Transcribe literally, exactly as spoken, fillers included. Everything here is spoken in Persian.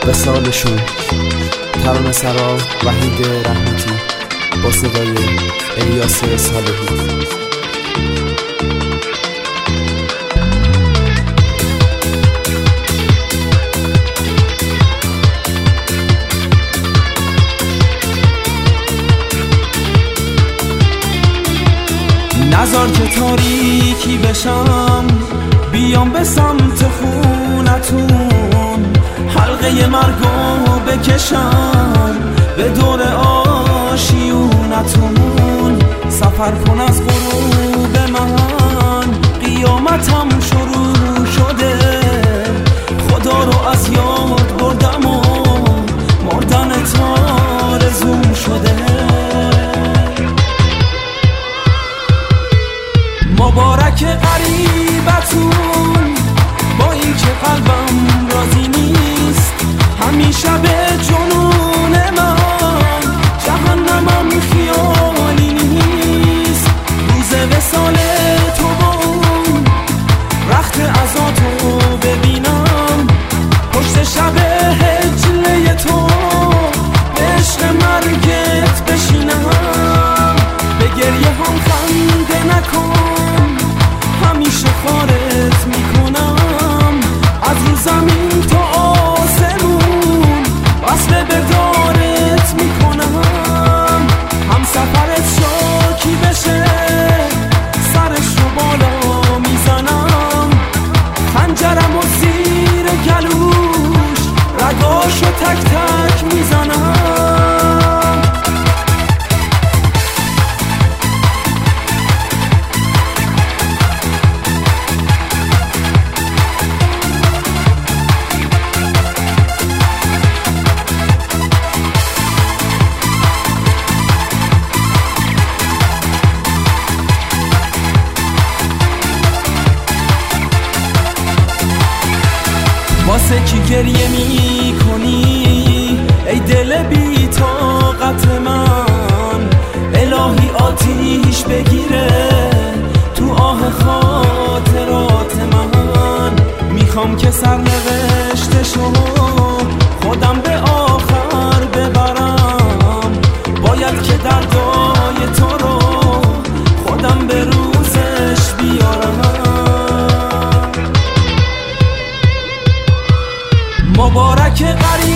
وصالشون. ترانه سرا وحید رحمتی با صدای الیاس صالحی. نذار که تاریکی بشم، بیام به سمت خونتون، حلقه مرگو بکشم به دور آشیونتون. سفر کن از غروب من، قیامتم شروع شده، خدا رو از یاد بردم و مردن آرزوم شده. مبارک غریبتون، با این که قلبم راضی نیست، همیشه به جنون من جهنمم خیالی نیست. روز وصال تو با اون رخت عزاتو ببینم، پشت شب هجله تو به عشق مرگت بشینم. به گریه هم خنده نکن، همیشه خارت میکنم از رو زمین تا آسمون، وصل به دارت میکنم. هم سفرت شاکی بشه، سرش رو بالا میزنم، خنجرم و زیر گلوش رگاشو تک تک میزنم. واسه کی گریه می کنی ای دل بی طاقت من؟ الهی آتیش بگیره تو آه خاطرات من. میخوام که سرنوشتشو خودم به آخر ببرم، باید که دردای تو رو خودم به روزش بیارم. مبارک غریب